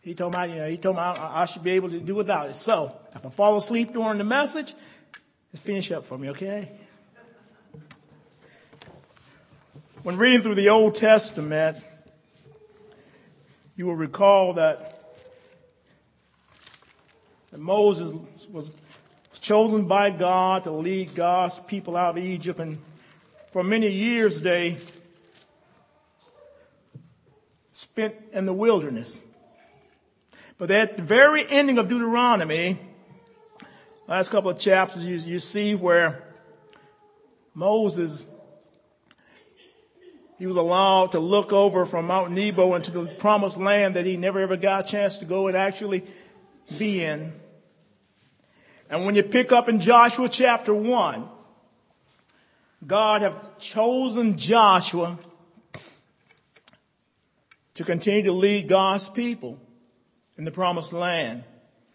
He told me I should be able to do without it. So if I fall asleep during the message, just finish up for me, okay? When reading through the Old Testament, you will recall that Moses was chosen by God to lead God's people out of Egypt, and for many years they spent in the wilderness. But at the very ending of Deuteronomy, last couple of chapters, you see where Moses, he was allowed to look over from Mount Nebo into the promised land that he never ever got a chance to go and actually be in. And when you pick up in Joshua chapter 1, God have chosen Joshua to continue to lead God's people in the promised land.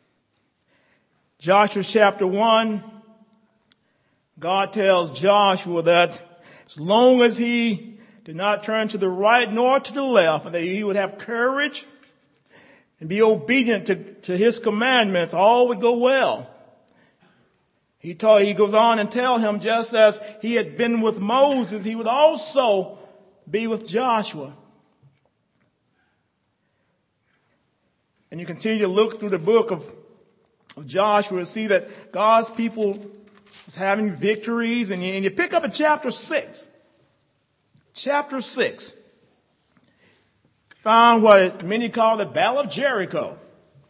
Joshua chapter 1, God tells Joshua that as long as he did not turn to the right nor to the left, and that he would have courage and be obedient to his commandments, all would go well. He goes on and tell him, just as he had been with Moses, he would also be with Joshua. And you continue to look through the book of Joshua and see that God's people is having victories. And you pick up in chapter 6. Chapter 6. Found what many call the Battle of Jericho.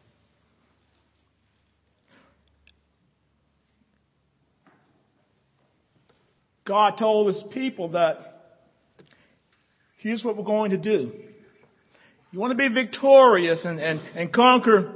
God told his people that here's what we're going to do. You want to be victorious and conquer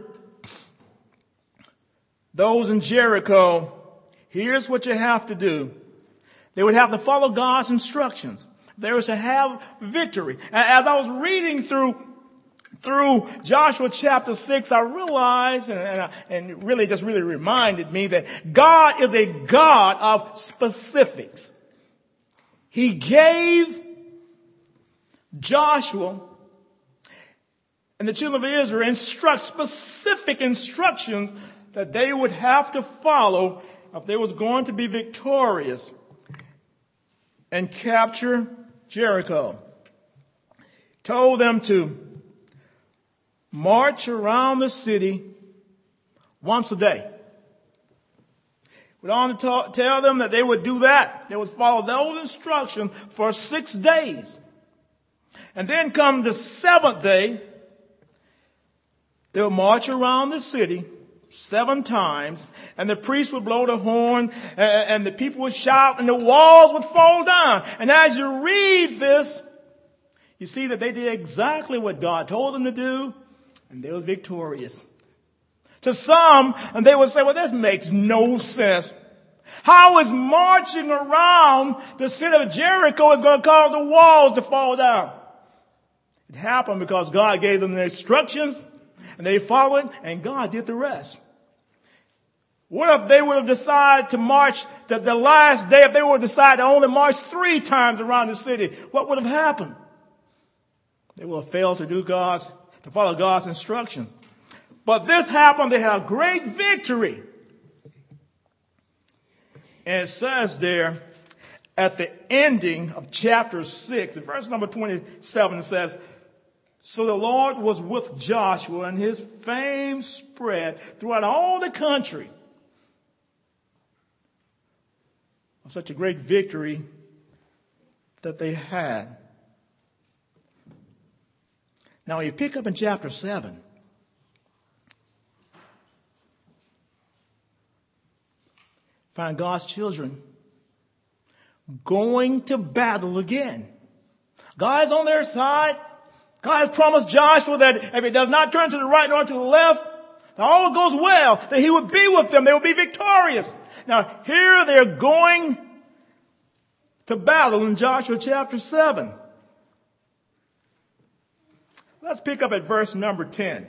those in Jericho, here's what you have to do. They would have to follow God's instructions. They were to have victory. As I was reading through Joshua chapter 6, I realized, and it really just reminded me that God is a God of specifics. He gave Joshua and the children of Israel specific instructions that they would have to follow if they was going to be victorious and capture Jericho. Told them to march around the city once a day. Went on to tell them that they would do that. They would follow those instructions for 6 days. And then come the 7th day, they would march around the city 7 times, and the priest would blow the horn, and the people would shout, and the walls would fall down. And as you read this, you see that they did exactly what God told them to do, and they were victorious. To some, and they would say, well, this makes no sense. How is marching around the city of Jericho is going to cause the walls to fall down? It happened because God gave them the instructions, and they followed, and God did the rest. What if they would have decided to march the last day, if they would have decided to only march 3 times around the city? What would have happened? They would have failed to follow God's instruction. But this happened. They had a great victory. And it says there at the ending of chapter 6, in verse number 27, it says, so the Lord was with Joshua, and his fame spread throughout all the country. Of such a great victory that they had. Now you pick up in chapter 7. Find God's children going to battle again. God is on their side. God has promised Joshua that if it does not turn to the right nor to the left, that all goes well, that he would be with them. They would be victorious. Now, here they're going to battle in Joshua chapter 7. Let's pick up at verse number 10.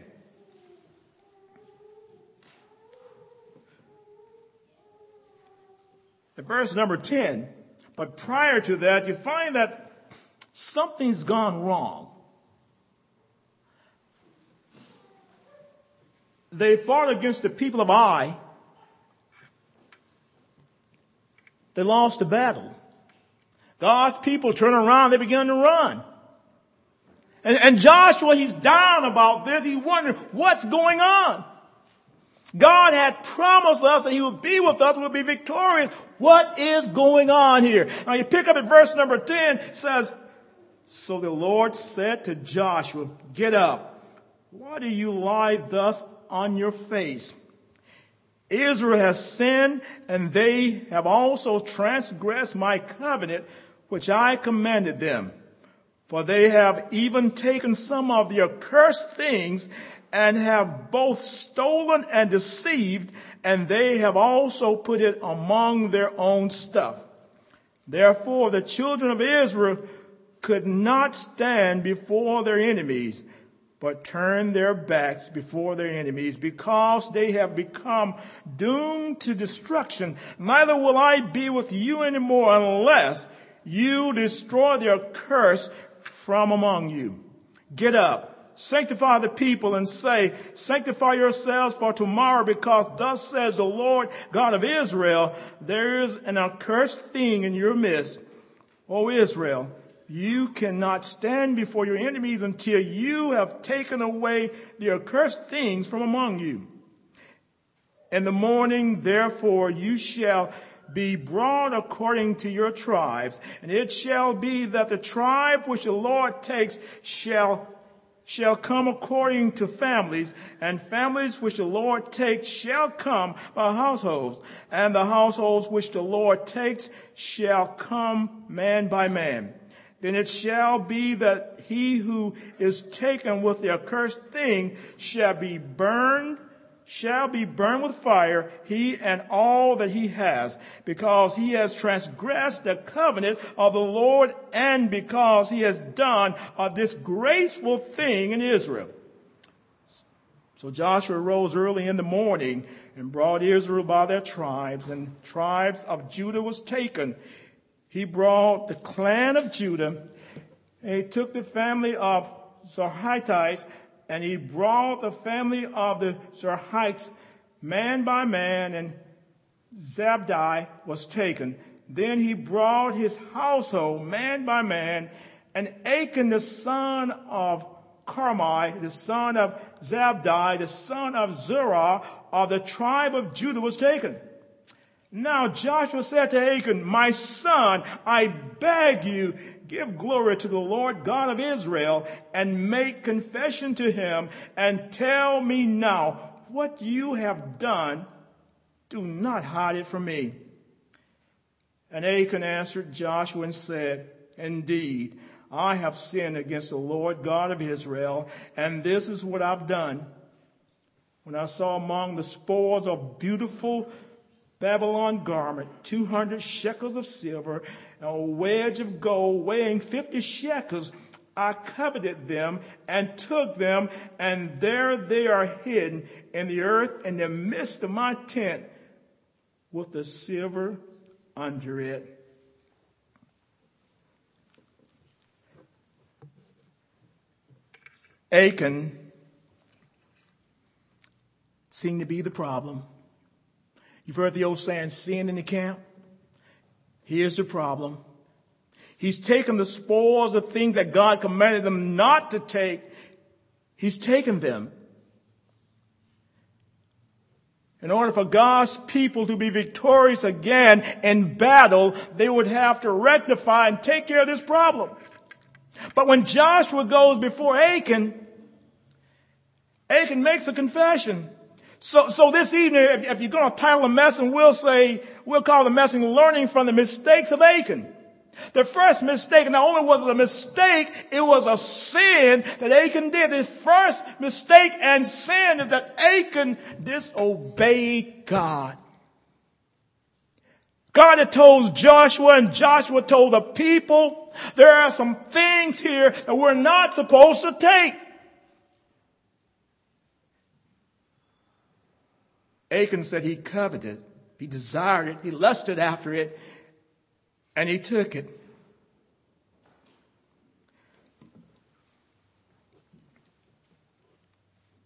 At verse number 10, but prior to that, you find that something's gone wrong. they fought against the people of Ai, they lost the battle. God's people turned around, they began to run. And Joshua, he's down about this. He wondered what's going on. God had promised us that he would be with us, we'll be victorious. What is going on here? Now you pick up at verse number 10, it says, so the Lord said to Joshua, get up. Why do you lie thus on your face? Israel has sinned, and they have also transgressed my covenant, which I commanded them. For they have even taken some of the accursed things, and have both stolen and deceived, and they have also put it among their own stuff. Therefore, the children of Israel could not stand before their enemies, but turned their backs before their enemies, because they have become doomed to destruction. Neither will I be with you anymore unless you destroy their curse from among you. Get up, sanctify the people, and say, sanctify yourselves for tomorrow, because thus says the Lord God of Israel, there is an accursed thing in your midst. O Israel, you cannot stand before your enemies until you have taken away the accursed things from among you. In the morning, therefore, you shall be brought according to your tribes, and it shall be that the tribe which the Lord takes shall come according to families, and families which the Lord takes shall come by households, and the households which the Lord takes shall come man by man. Then it shall be that he who is taken with the accursed thing shall be burned with fire, he and all that he has, because he has transgressed the covenant of the Lord, and because he has done a disgraceful thing in Israel. So Joshua rose early in the morning and brought Israel by their tribes, and tribes of Judah was taken. He brought the clan of Judah, and he took the family of Zerhites, and he brought the family of the Zerhites man by man, and Zabdi was taken. Then he brought his household man by man, and Achan the son of Carmi, the son of Zabdi, the son of Zerah, of the tribe of Judah, was taken. Now Joshua said to Achan, my son, I beg you, give glory to the Lord God of Israel, and make confession to him, and tell me now what you have done. Do not hide it from me. And Achan answered Joshua and said, indeed, I have sinned against the Lord God of Israel, and this is what I've done. When I saw among the spoils of beautiful Babylon garment 200 shekels of silver, and a wedge of gold weighing 50 shekels, I coveted them and took them, and there they are hidden in the earth in the midst of my tent, with the silver under it. Achan seemed to be the problem. You've heard the old saying, sin in the camp? Here's the problem. He's taken the spoils of things that God commanded them not to take. He's taken them. In order for God's people to be victorious again in battle, they would have to rectify and take care of this problem. But when Joshua goes before Achan, Achan makes a confession. So this evening, if you're going to title a lesson, we'll call the lesson Learning from the Mistakes of Achan. The first mistake, not only was it a mistake, it was a sin that Achan did. His first mistake and sin is that Achan disobeyed God. God had told Joshua, and Joshua told the people, there are some things here that we're not supposed to take. Achan said he coveted, he desired it, he lusted after it, and he took it.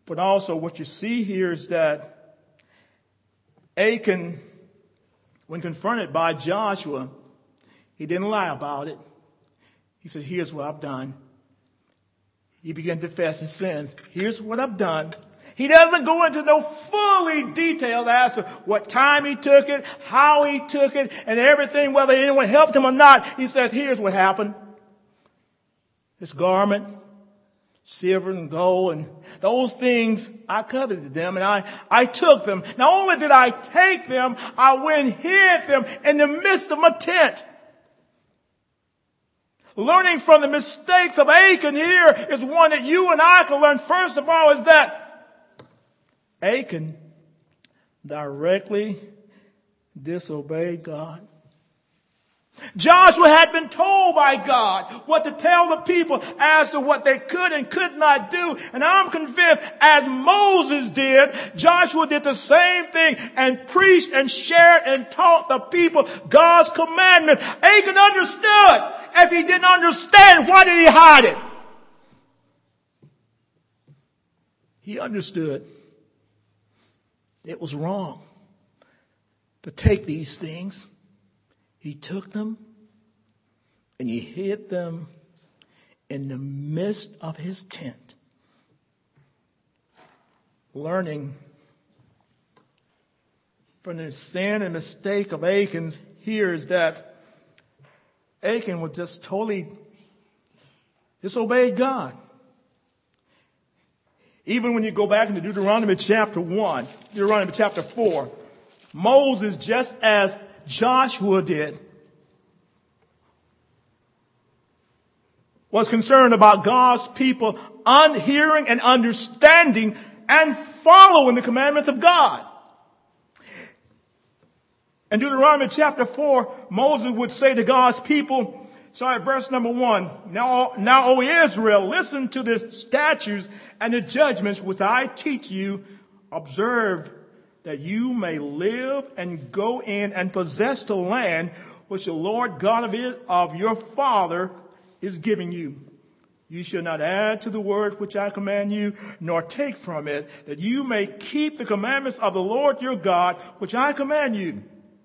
But also what you see here is that Achan, when confronted by Joshua, he didn't lie about it. He said, here's what I've done. He began to confess his sins. Here's what I've done. He doesn't go into no fully detailed as to what time he took it, how he took it, and everything, whether anyone helped him or not. He says, here's what happened. This garment, silver and gold, and those things, I coveted them, and I took them. Not only did I take them, I went and hid them in the midst of my tent. Learning from the mistakes of Achan here is one that you and I can learn. First of all, is that Achan directly disobeyed God. Joshua had been told by God what to tell the people as to what they could and could not do. And I'm convinced, as Moses did, Joshua did the same thing and preached and shared and taught the people God's commandment. Achan understood. If he didn't understand, why did he hide it? He understood it was wrong to take these things. He took them and he hid them in the midst of his tent. Learning from the sin and mistake of Achan here is that Achan was just totally disobeyed God. Even when you go back into Deuteronomy chapter 1, Deuteronomy chapter 4, Moses, just as Joshua did, was concerned about God's people unhearing and understanding and following the commandments of God. In Deuteronomy chapter 4, Moses would say to God's people, verse number 1, Now, O Israel, listen to the statutes and the judgments which I teach you. Observe that you may live and go in and possess the land which the Lord God of your father is giving you. You shall not add to the word which I command you, nor take from it, that you may keep the commandments of the Lord your God, which I command you.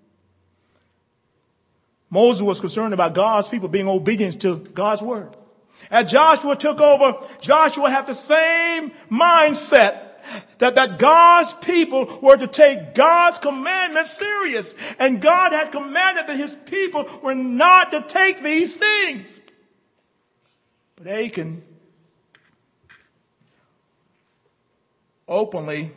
Moses was concerned about God's people being obedient to God's word. As Joshua took over, Joshua had the same mindset that God's people were to take God's commandments serious. And God had commanded that his people were not to take these things. But Achan openly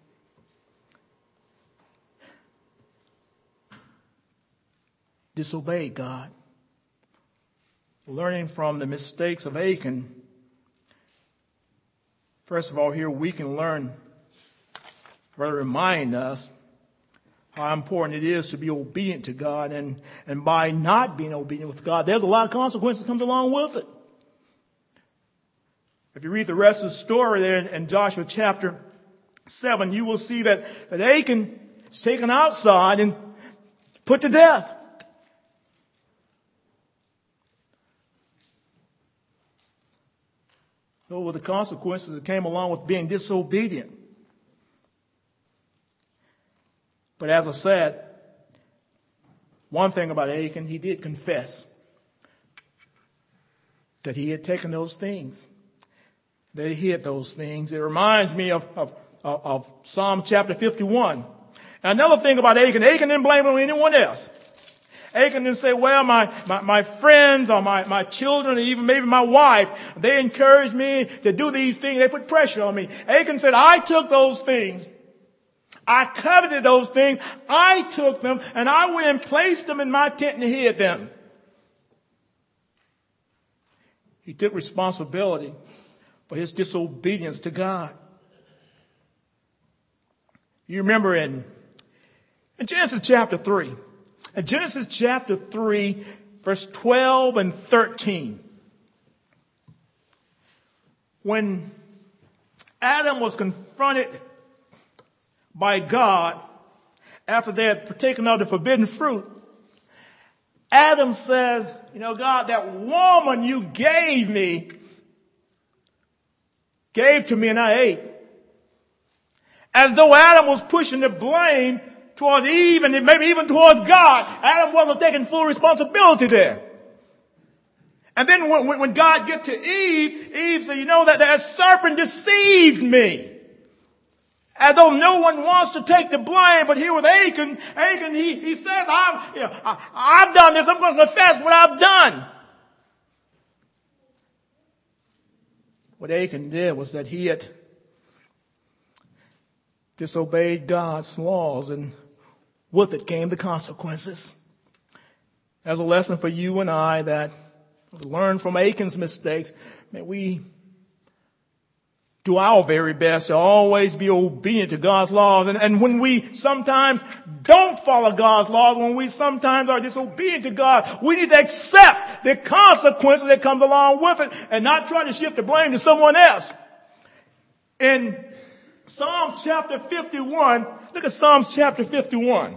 disobeyed God. Learning from the mistakes of Achan, first of all, here we can learn, rather remind us how important it is to be obedient to God. And by not being obedient with God, there's a lot of consequences that comes along with it. If you read the rest of the story there in Joshua chapter 7, you will see that Achan is taken outside and put to death. Those were the consequences that came along with being disobedient. But as I said, one thing about Achan, he did confess that he had taken those things, that he hid those things. It reminds me of Psalm chapter 51. And another thing about Achan didn't blame it on anyone else. Achan didn't say, well, my friends or my children, or even maybe my wife, they encouraged me to do these things. They put pressure on me. Achan said, I took those things. I coveted those things. I took them and I went and placed them in my tent and hid them. He took responsibility for his disobedience to God. You remember in Genesis chapter 3. In Genesis chapter 3, verse 12 and 13. When Adam was confronted by God after they had partaken of the forbidden fruit, Adam says, God, that woman you gave to me and I ate. As though Adam was pushing the blame towards Eve and maybe even towards God. Adam wasn't taking full responsibility there. And then when God get to Eve, Eve said, that serpent deceived me. As though no one wants to take the blame, but here with Achan, he says, I've done this. I'm going to confess what I've done. What Achan did was that he had disobeyed God's laws, and with it came the consequences. There's a lesson for you and I that to learn from Achan's mistakes. May we do our very best to always be obedient to God's laws. And when we sometimes don't follow God's laws, when we sometimes are disobedient to God, we need to accept the consequences that comes along with it and not try to shift the blame to someone else. In Psalms chapter 51, look at Psalms chapter 51.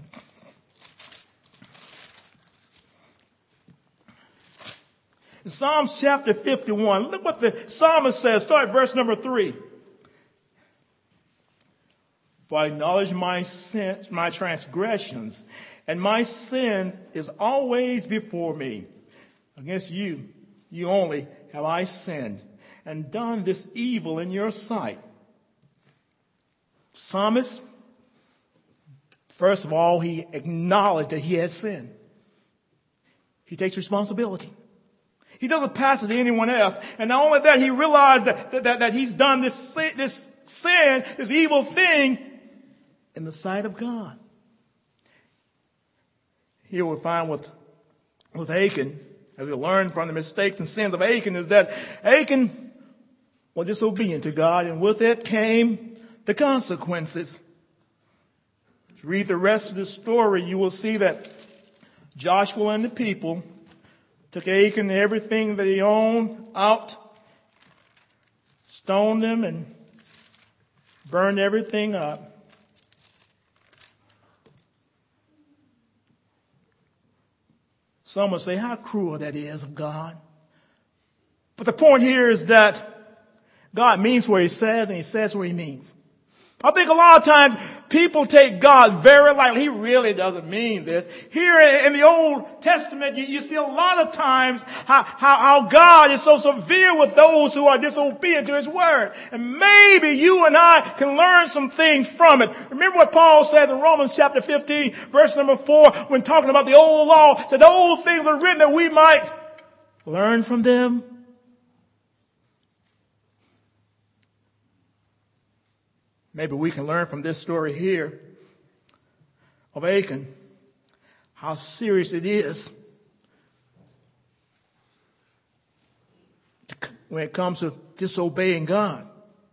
In Psalms chapter 51, look what the psalmist says. Start at verse number 3. For I acknowledge my sins, my transgressions, and my sin is always before me. Against you only have I sinned, and done this evil in your sight. Psalmist, first of all, he acknowledged that he has sinned. He takes responsibility. He doesn't pass it to anyone else. And not only that, he realized that he's done this sin, this evil thing in the sight of God. Here we find with Achan, as we learn from the mistakes and sins of Achan, is that Achan was disobedient to God, and with it came the consequences. If you read the rest of the story, you will see that Joshua and the people took Achan and everything that he owned out, stoned him, and burned everything up. Some will say, how cruel that is of God. But the point here is that God means what he says, and he says what he means. I think a lot of times people take God very lightly. He really doesn't mean this. Here in the Old Testament, you see a lot of times how God is so severe with those who are disobedient to his word. And maybe you and I can learn some things from it. Remember what Paul said in Romans chapter 15, verse number 4, when talking about the old law, said the old things are written that we might learn from them. Maybe we can learn from this story here of Achan how serious it is when it comes to disobeying God.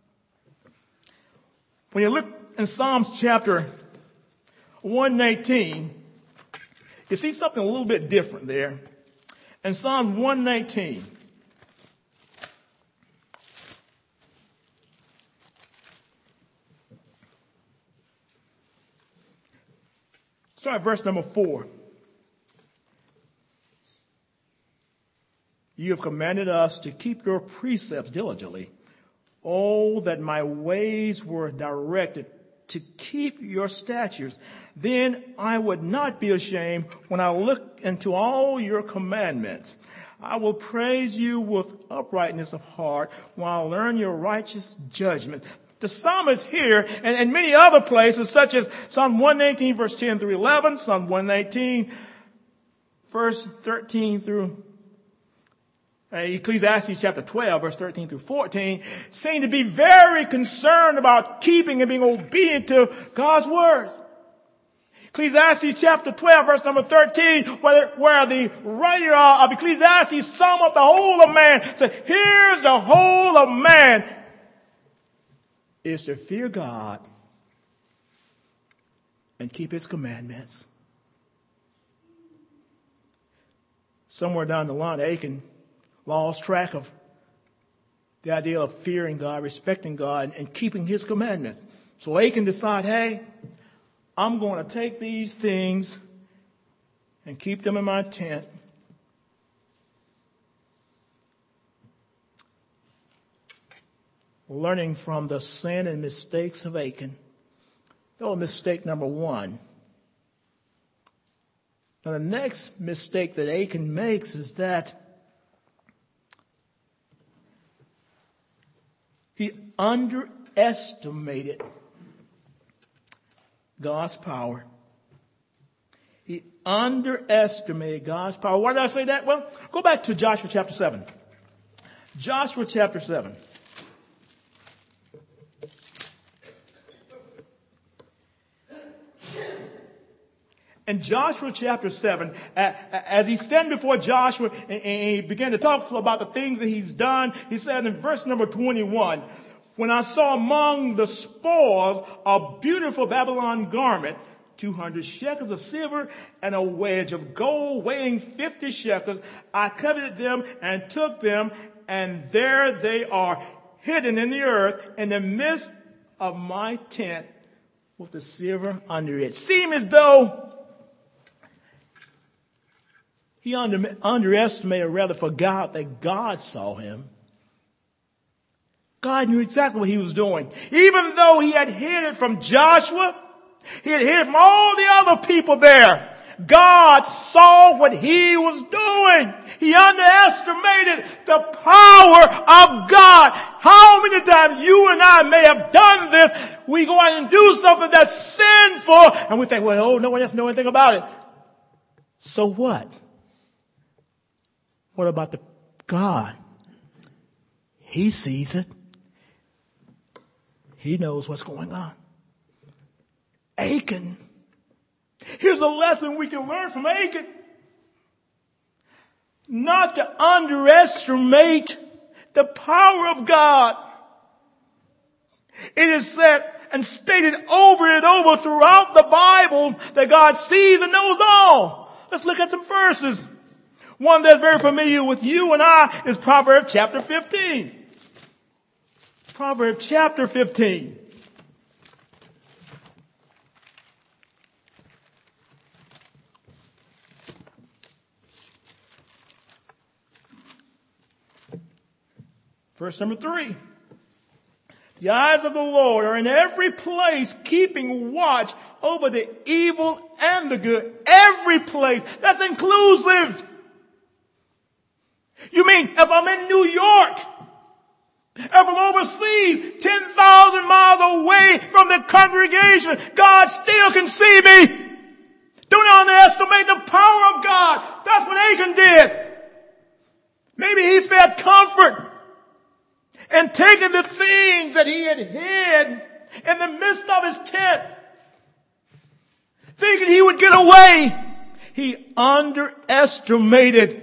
When you look in Psalms chapter 119, you see something a little bit different there. In Psalm 119, start at verse number 4. You have commanded us to keep your precepts diligently. Oh, that my ways were directed to keep your statutes. Then I would not be ashamed when I look into all your commandments. I will praise you with uprightness of heart while I learn your righteous judgment. The psalmist here and many other places, such as Psalm 119, verse 10 through 11, Psalm 119, verse 13 through Ecclesiastes chapter 12, verse 13 through 14, seem to be very concerned about keeping and being obedient to God's word. Ecclesiastes chapter 12, verse number 13, where the writer of Ecclesiastes sum up the whole of man, said, here's the whole of man, is to fear God and keep his commandments. Somewhere down the line, Achan lost track of the idea of fearing God, respecting God, and keeping his commandments. So Achan decided, hey, I'm going to take these things and keep them in my tent. learning from the sin and mistakes of Achan. That was mistake number one. Now, the next mistake that Achan makes is that he underestimated God's power. He underestimated God's power. Why did I say that? Well, go back to Joshua chapter 7. Joshua chapter 7. In Joshua chapter 7, as he stand before Joshua and he began to talk about the things that he's done, he said in verse number 21, when I saw among the spoils a beautiful Babylon garment, 200 shekels of silver and a wedge of gold weighing 50 shekels, I coveted them and took them, and there they are hidden in the earth in the midst of my tent with the silver under it. Seemed as though he underestimated, or rather forgot that God saw him. God knew exactly what he was doing. Even though he had hid it from Joshua, he had hid it from all the other people there, God saw what he was doing. He underestimated the power of God. How many times you and I may have done this? We go out and do something that's sinful, and we think, well, oh, no one else knows anything about it. So what? What about the God? He sees it. He knows what's going on. Achan. Here's a lesson we can learn from Achan. Not to underestimate the power of God. It is said and stated over and over throughout the Bible that God sees and knows all. Let's look at some verses. One that's very familiar with you and I is Proverbs chapter 15. Proverbs chapter 15. Verse number 3. The eyes of the Lord are in every place, keeping watch over the evil and the good. Every place. That's inclusive. You mean if I'm in New York, if I'm overseas, 10,000 miles away from the congregation, God still can see me. Don't underestimate the power of God. That's what Achan did. Maybe he felt comfort in taking the things that he had hid in the midst of his tent, thinking he would get away. He underestimated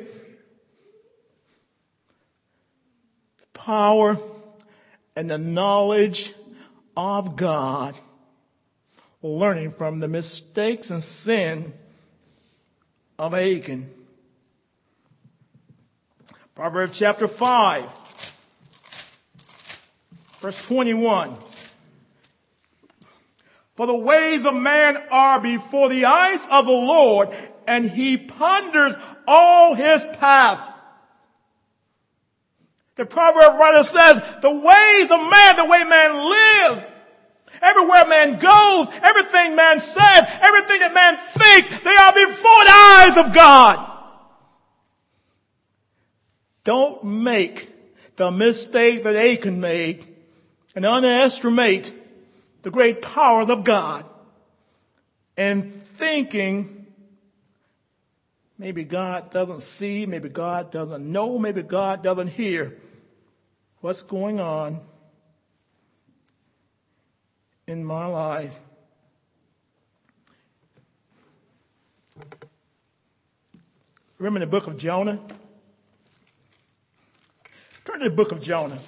power and the knowledge of God, learning from the mistakes and sin of Achan. Proverbs chapter 5, verse 21. For the ways of man are before the eyes of the Lord, and he ponders all his paths. The proverb writer says, the ways of man, the way man lives, everywhere man goes, everything man says, everything that man thinks, they are before the eyes of God. Don't make the mistake that Achan made and underestimate the great powers of God and thinking maybe God doesn't see, maybe God doesn't know, maybe God doesn't hear what's going on in my life. Remember the book of Jonah? Turn to the book of Jonah.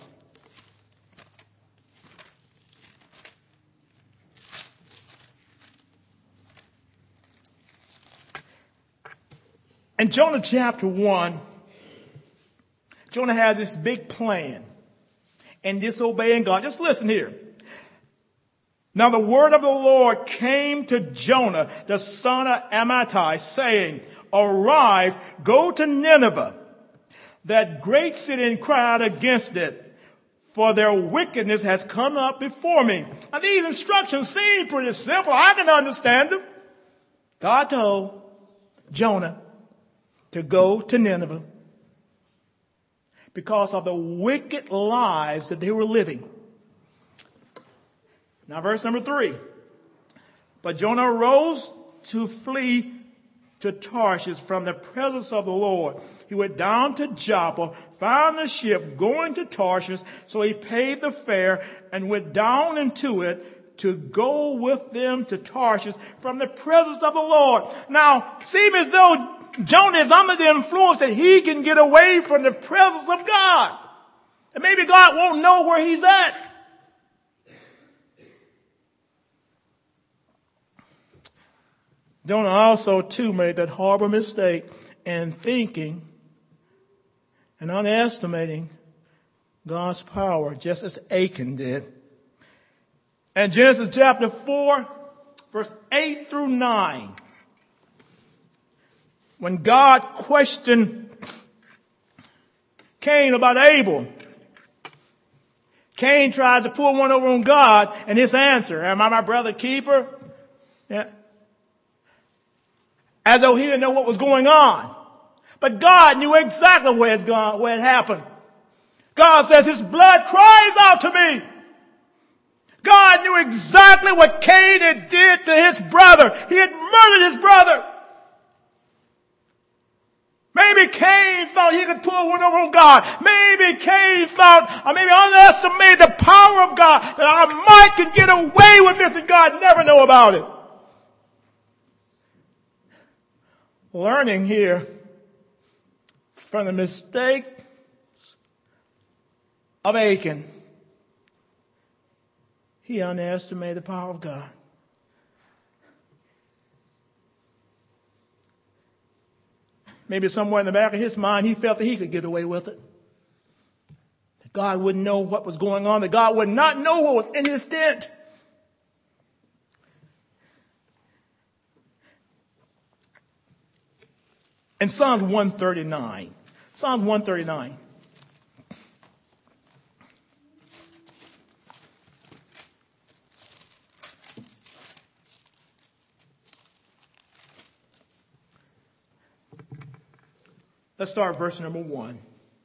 In Jonah chapter 1, Jonah has this big plan and disobeying God. Just listen here. Now the word of the Lord came to Jonah, the son of Amittai, saying, arise, go to Nineveh, that great city, and cry out against it, for their wickedness has come up before me. Now these instructions seem pretty simple. I can understand them. God told Jonah to go to Nineveh because of the wicked lives that they were living. Now verse number 3. But Jonah arose to flee to Tarshish from the presence of the Lord. He went down to Joppa, found the ship going to Tarshish, so he paid the fare and went down into it to go with them to Tarshish from the presence of the Lord. Now, it seems as though Jonah is under the influence that he can get away from the presence of God. And maybe God won't know where he's at. Jonah also, too, made that horrible mistake in thinking and underestimating God's power, just as Achan did. In Genesis chapter 4, verse 8 through 9, when God questioned Cain about Abel, Cain tries to pull one over on God, and his answer, am I my brother keeper? Yeah. As though he didn't know what was going on. But God knew exactly where it happened. God says, his blood cries out to me. God knew exactly what Cain had did to his brother. He had murdered his brother. Maybe Cain thought he could pull one over on God. Maybe Cain thought, or maybe underestimated the power of God, that I might could get away with this and God never know about it. Learning here from the mistake of Achan, he underestimated the power of God. Maybe somewhere in the back of his mind, he felt that he could get away with it. That God wouldn't know what was going on, that God would not know what was in his tent. In Psalms 139, Psalms 139. Let's start verse number 1.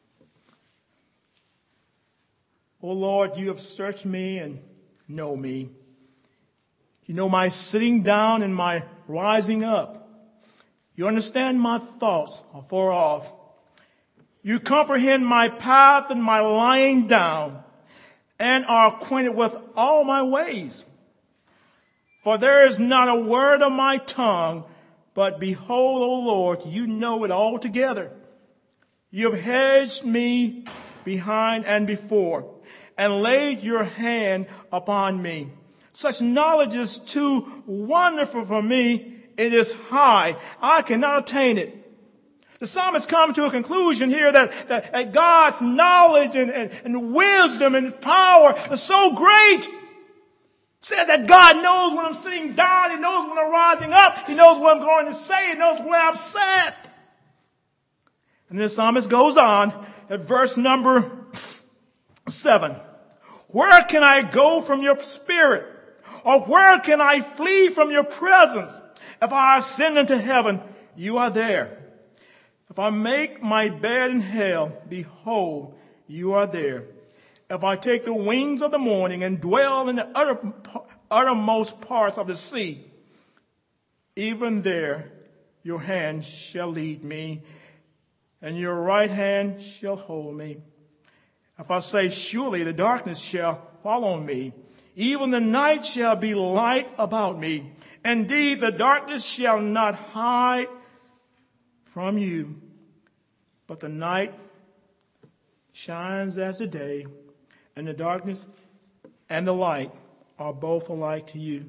O Lord, you have searched me and know me. You know my sitting down and my rising up. You understand my thoughts afar off. You comprehend my path and my lying down, and are acquainted with all my ways. For there is not a word of my tongue, but behold, O Lord, you know it altogether. You have hedged me behind and before, and laid your hand upon me. Such knowledge is too wonderful for me. It is high. I cannot attain it. The psalmist comes to a conclusion here that God's knowledge and wisdom and power is so great. Says that God knows when I'm sitting down. He knows when I'm rising up. He knows what I'm going to say. He knows where I've sat. And the psalmist goes on at verse number 7. Where can I go from your spirit? Or where can I flee from your presence? If I ascend into heaven, you are there. If I make my bed in hell, behold, you are there. If I take the wings of the morning and dwell in the uttermost parts of the sea, even there your hand shall lead me, and your right hand shall hold me. If I say, surely the darkness shall fall on me, even the night shall be light about me. Indeed, the darkness shall not hide from you, but the night shines as the day, and the darkness and the light are both alike to you.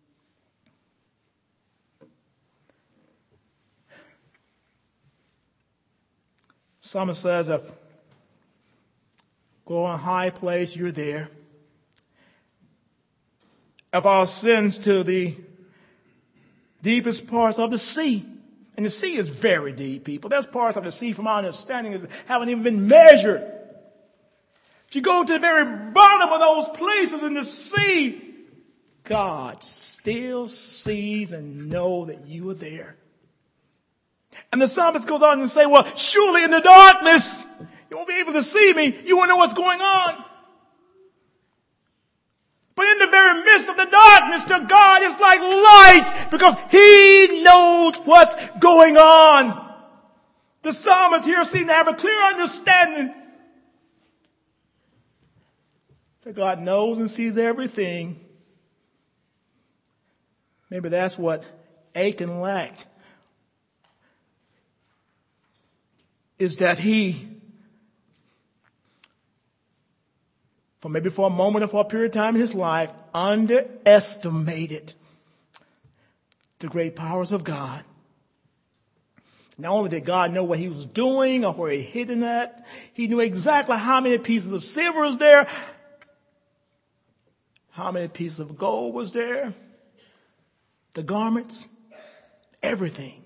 Psalmist says, if go on a high place, you're there. If our sins to the deepest parts of the sea, and the sea is very deep, people. There's parts of the sea from our understanding that haven't even been measured. If you go to the very bottom of those places in the sea, God still sees and knows that you are there. And the psalmist goes on and say, well, surely in the darkness, you won't be able to see me. You won't know what's going on. But in the very midst of the darkness, to God, it's like light because He knows what's going on. The psalmist here seems to have a clear understanding that God knows and sees everything. Maybe that's what Achan lacked, is that he, for a moment or for a period of time in his life, underestimated the great powers of God. Not only did God know what He was doing or where He hidden at, He knew exactly how many pieces of silver was there, how many pieces of gold was there, the garments, everything.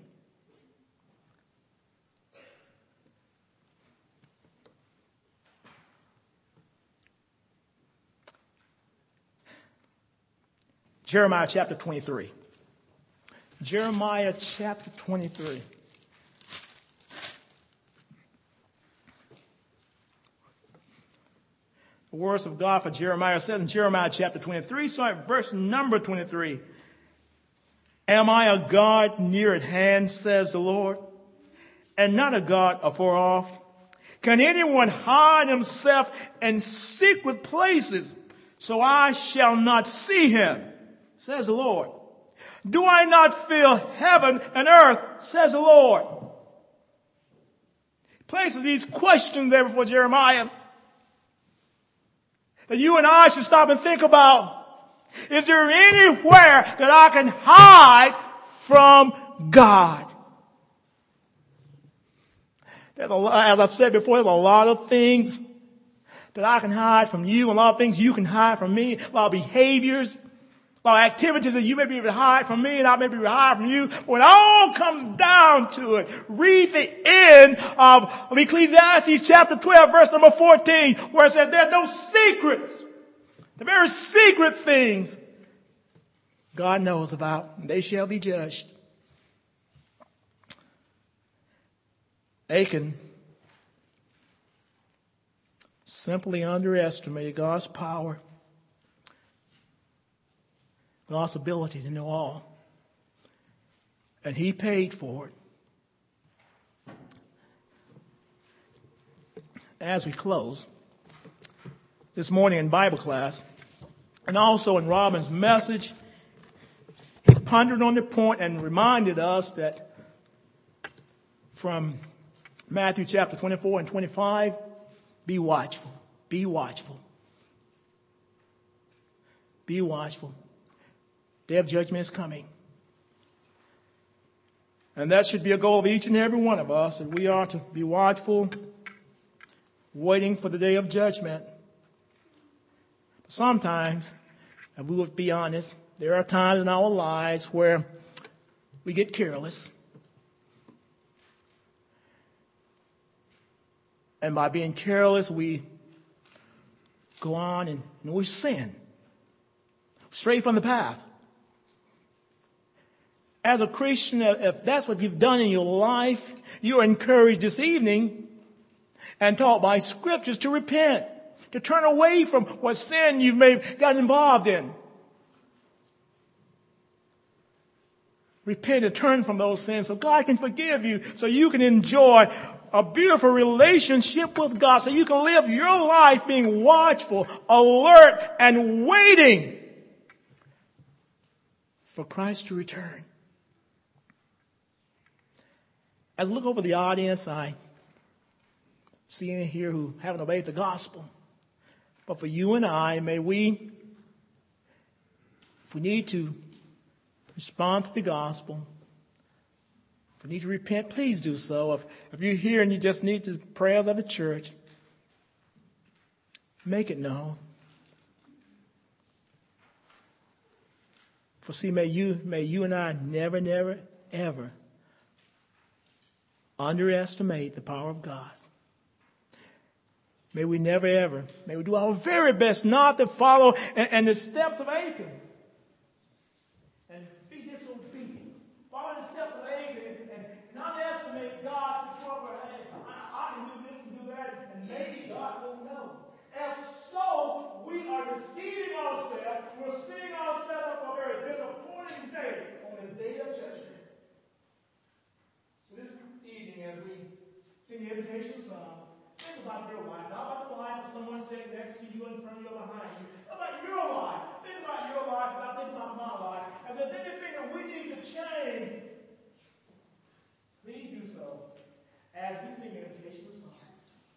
Jeremiah chapter 23. Jeremiah chapter 23. The words of God for Jeremiah said in Jeremiah chapter 23, so at verse number 23. Am I a God near at hand, says the Lord, and not a God afar off? Can anyone hide himself in secret places so I shall not see him, says the Lord? Do I not fill heaven and earth, says the Lord? He places these questions there before Jeremiah that you and I should stop and think about. Is there anywhere that I can hide from God? As I've said before, there's a lot of things that I can hide from you, and a lot of things you can hide from me, a lot of behaviors, a lot of activities that you may be able to hide from me and I may be able to hide from you. But when it all comes down to it, read the end of Ecclesiastes chapter 12, verse number 14, where it says there's no secrets. The very secret things God knows about, and they shall be judged. Achan simply underestimated God's power, God's ability to know all. And he paid for it. As we close, this morning in Bible class, and also in Robin's message, he pondered on the point and reminded us that from Matthew chapter 24 and 25, be watchful, be watchful, be watchful. Day of judgment is coming. And that should be a goal of each and every one of us, that we are to be watchful, waiting for the day of judgment. Sometimes, and we will be honest, there are times in our lives where we get careless. And by being careless, we go on and we sin. Stray from the path. As a Christian, if that's what you've done in your life, you're encouraged this evening and taught by scriptures to repent, to turn away from what sin you may have gotten involved in. Repent and turn from those sins so God can forgive you, so you can enjoy a beautiful relationship with God, so you can live your life being watchful, alert, and waiting for Christ to return. As I look over the audience, I see any here who haven't obeyed the gospel. But for you and I, may we, if we need to respond to the gospel, if we need to repent, please do so. If you're here and you just need the prayers of the church, make it known. For see, may you and I never, never, ever underestimate the power of God. May we never ever, may we do our very best not to follow and the steps of Achan. And be disobedient. Follow the steps of Achan and not estimate God to trouble. Hey, I can do this and do that, and maybe God won't know. If so, we are deceiving ourselves. We're setting ourselves up for a very disappointing day on the day of judgment. So this evening, as we sing the invitation song, think about your life, not about the life of someone sitting next to you, in front of you, or behind you.